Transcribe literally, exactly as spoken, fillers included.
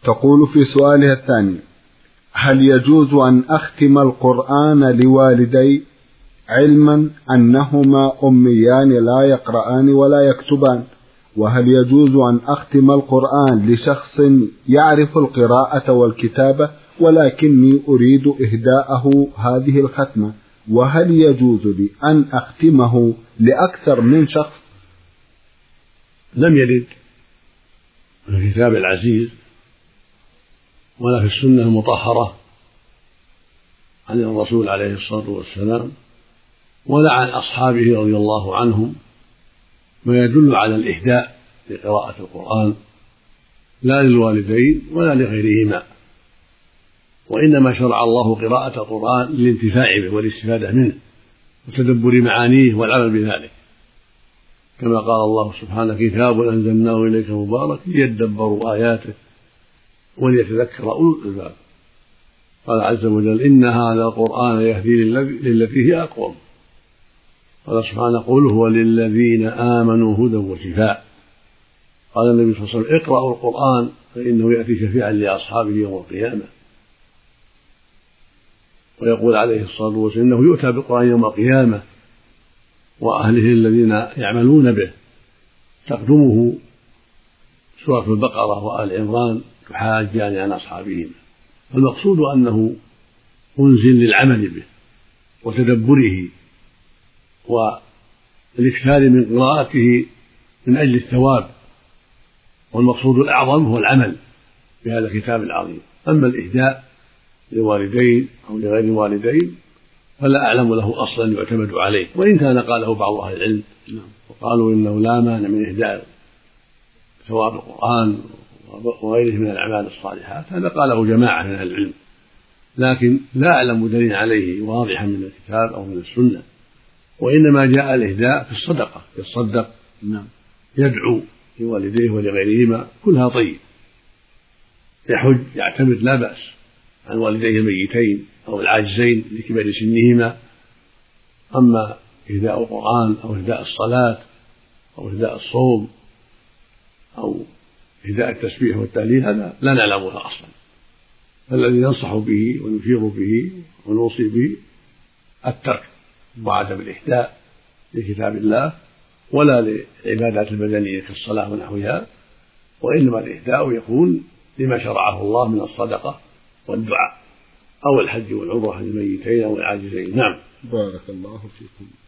تقول في سؤالها الثاني: هل يجوز أن أختم القرآن لوالدي علما أنهما أميان لا يقرآن ولا يكتبان؟ وهل يجوز أن أختم القرآن لشخص يعرف القراءة والكتابة ولكني أريد إهداءه هذه الختمة؟ وهل يجوز لي أن أختمه لأكثر من شخص؟ لم يرد في الكتاب العزيز ولا في السنة المطهرة عن الرسول عليه الصلاة والسلام ولا عن أصحابه رضي الله عنهم ما يدل على الإهداء لقراءة القرآن لا للوالدين ولا لغيرهما، وإنما شرع الله قراءة القرآن للانتفاع به والاستفادة منه وتدبر معانيه والعمل بذلك، كما قال الله سبحانه: كتاب أنزلناه إليك مبارك ليدبروا آياته وليتذكر أولو الألباب. قال عز وجل: إن هذا القرآن يهدي للتي هي أقوم. قال سبحانه: قل هو للذين آمنوا هدى وشفاء. قال النبي صلى الله عليه وسلم: اقرأوا القرآن فإنه يأتي شفيعا لأصحابه يوم القيامة. ويقول عليه الصلاة والسلام: إنه يؤتى بالقرآن يوم القيامة وأهله الذين يعملون به تقدمه سورة البقرة وآل عمران يحاجان عن أصحابهما. المقصود أنه أنزل للعمل به وتدبره والاكثار من قراءته من أجل الثواب، والمقصود الأعظم هو العمل بهذا الكتاب العظيم. أما الإهداء للوالدين أو لغير الوالدين فلا أعلم له أصلا يعتمد عليه، وإن كان قاله بعض أهل العلم وقالوا إنه لا مانع من إهداء ثواب القرآن وغيره من الأعمال الصالحات، هذا قاله جماعة من أهل العلم، لكن لا أعلم دليل عليه واضحا من الكتاب أو من السنة. وإنما جاء الإهداء في الصدقة، يتصدق يدعو لوالديه ولغيرهما، كلها طيب. يحج يعتمد لا بأس عن والديه الميتين أو العاجزين لكبر سنهما. أما إهداء القرآن أو إهداء الصلاة أو إهداء الصوم أو إهداء التسبيح والتهليل هذا لا نعلمه أصلا، فالذي ننصح به ونشير به ونوصي به الترك وعدم الإهداء لكتاب الله ولا للعبادات البدنية كالصلاة ونحوها، وإنما الإهداء يكون لما شرعه الله من الصدقة والدعاء أو الحج والعمرة للميتين أو العاجزين. نعم. بارك الله فيكم.